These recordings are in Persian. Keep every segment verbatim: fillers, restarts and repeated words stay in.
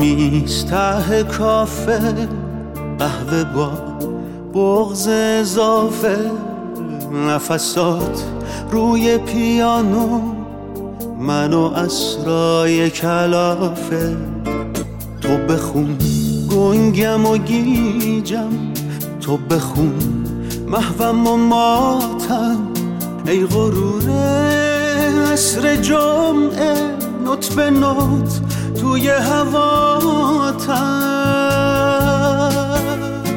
میز ته کافه، قهوه با بغض اضافه، نفسات روی پیانو، من و اسرای کلافه. تو بخون گنگم و گیجم، تو بخون محوم و ماتم، ای غرور عصر جمعه، نوت به نوت توی هواتم.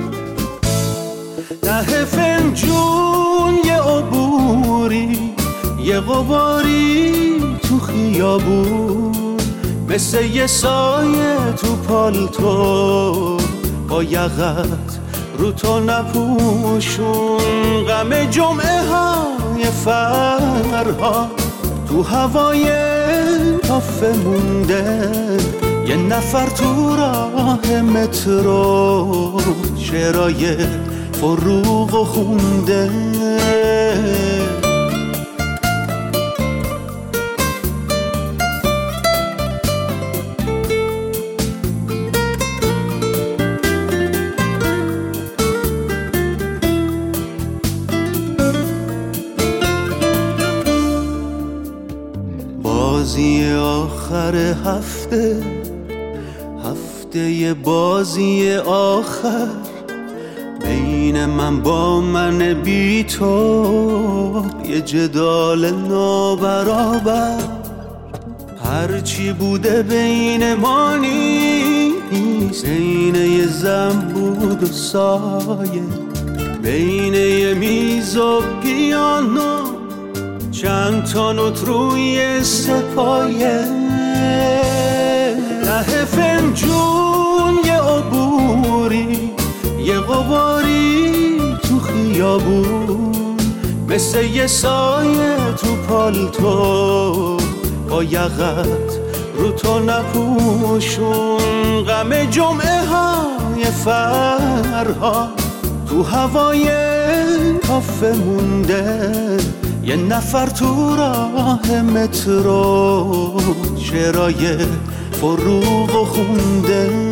ته فنجون یه عبوری، یه غباری تو خیابون، مثل یه سایه تو پالتو، با یقت رو تو نپوشون. غم جمعه های فرها تو هوای کافه مونده، یه نفر تو راه مترو شعرای فروغ و خونده. بازی آخر هفته، هفته بازی آخر، بین من با من بی تو یه جدال نابرابر. هرچی بوده بین ما نیست، بین یه زنبود و سایه، بین یه میز و پیانو، چند تا نوت روی سپایه. ته فنجون یه عبوری، یه غباری تو خیابون، مثل یه سایه تو پالتو، با یقت رو تو نپوشون. غم جمعه های فرها تو هوای کافه مونده، یه نفر تو راه مترو شعرای فروغ و خونده.